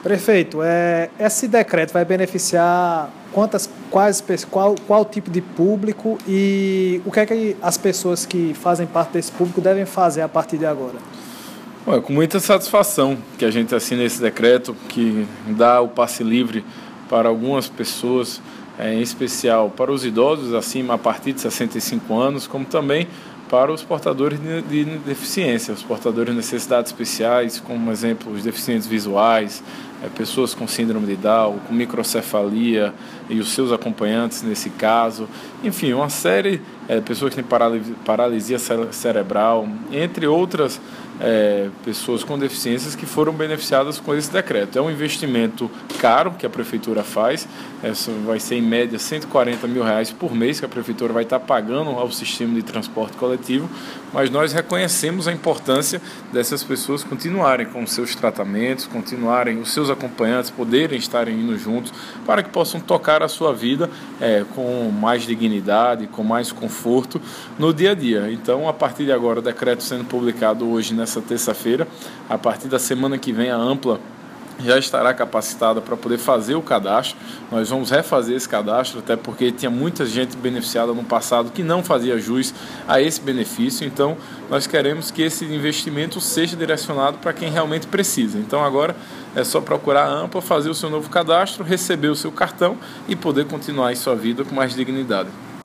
Prefeito, esse decreto vai beneficiar qual tipo de público e o que é que as pessoas que fazem parte desse público devem fazer a partir de agora? Com muita satisfação que a gente assina esse decreto que dá o passe livre para algumas pessoas, em especial para os idosos acima a partir de 65 anos, como também para os portadores de deficiência, os portadores de necessidades especiais, como exemplo os deficientes visuais, pessoas com síndrome de Down, com microcefalia e os seus acompanhantes nesse caso, enfim, uma série de pessoas que têm paralisia cerebral, entre outras pessoas com deficiências que foram beneficiadas com esse decreto. É um investimento caro que a Prefeitura faz, vai ser em média R$140 mil por mês que a Prefeitura vai estar pagando ao sistema de transporte coletivo, mas nós reconhecemos a importância dessas pessoas continuarem com os seus tratamentos, continuarem, os seus acompanhantes poderem estarem indo juntos, para que possam tocar a sua vida com mais dignidade, com mais conforto no dia a dia. Então, a partir de agora, o decreto sendo publicado hoje, nessa terça-feira, a partir da semana que vem, a Ampla já estará capacitada para poder fazer o cadastro. Nós vamos refazer esse cadastro, até porque tinha muita gente beneficiada no passado que não fazia jus a esse benefício. Então, nós queremos que esse investimento seja direcionado para quem realmente precisa. Então, agora é só procurar a Ampla, fazer o seu novo cadastro, receber o seu cartão e poder continuar em sua vida com mais dignidade.